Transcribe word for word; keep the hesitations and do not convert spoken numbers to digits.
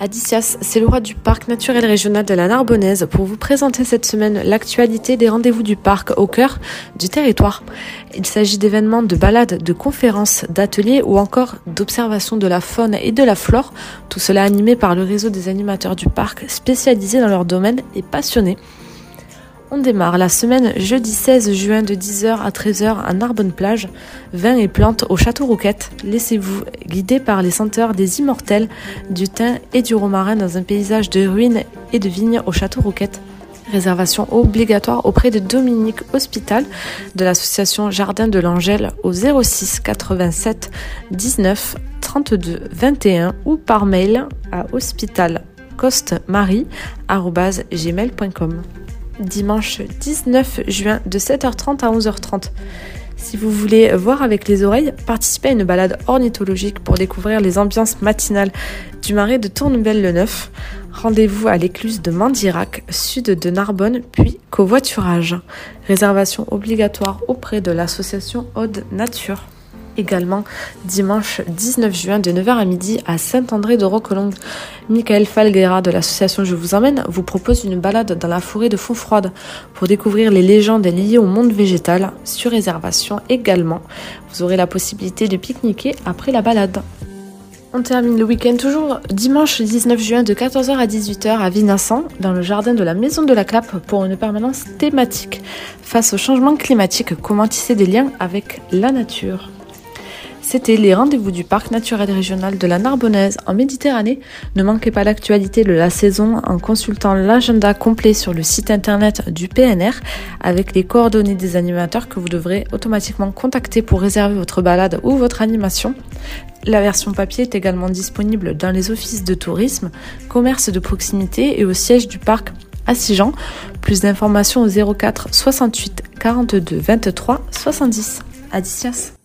Adicias, c'est le roi du parc naturel régional de la Narbonnaise pour vous présenter cette semaine l'actualité des rendez-vous du parc au cœur du territoire. Il s'agit d'événements de balades, de conférences, d'ateliers ou encore d'observation de la faune et de la flore, tout cela animé par le réseau des animateurs du parc spécialisés dans leur domaine et passionnés. On démarre la semaine jeudi seize juin de dix heures à treize heures à Narbonne-Plage, vins et plantes au Château Rouquette. Laissez-vous guider par les senteurs des immortels, du thym et du romarin dans un paysage de ruines et de vignes au Château Rouquette. Réservation obligatoire auprès de Dominique Hospital de l'association Jardin de l'Angèle au zéro six quatre-vingt-sept dix-neuf trente-deux vingt et un ou par mail à hospitalcostemarie arobase gmail point com. Dimanche dix-neuf juin de sept heures trente à onze heures trente. Si vous voulez voir avec les oreilles, participez à une balade ornithologique pour découvrir les ambiances matinales du marais de Tournebelle-le-Neuf. Rendez-vous à l'écluse de Mandirac, sud de Narbonne, puis covoiturage. Réservation obligatoire auprès de l'association Aude Nature. Également, dimanche dix-neuf juin de neuf heures à midi à Saint-André-de-Roquelongue. Michael Falguera de l'association Je vous emmène vous propose une balade dans la forêt de Fontfroide pour découvrir les légendes liées au monde végétal, sur réservation également. Vous aurez la possibilité de pique-niquer après la balade. On termine le week-end toujours dimanche dix-neuf juin de quatorze heures à dix-huit heures à Vinassan, dans le jardin de la Maison de la Clappe pour une permanence thématique. Face au changement climatique, comment tisser des liens avec la nature. C'était les rendez-vous du parc naturel régional de la Narbonnaise en Méditerranée. Ne manquez pas l'actualité de la saison en consultant l'agenda complet sur le site internet du P N R avec les coordonnées des animateurs que vous devrez automatiquement contacter pour réserver votre balade ou votre animation. La version papier est également disponible dans les offices de tourisme, commerces de proximité et au siège du parc à Sigean. Plus d'informations au zéro quatre soixante-huit quarante-deux vingt-trois soixante-dix. Adicias.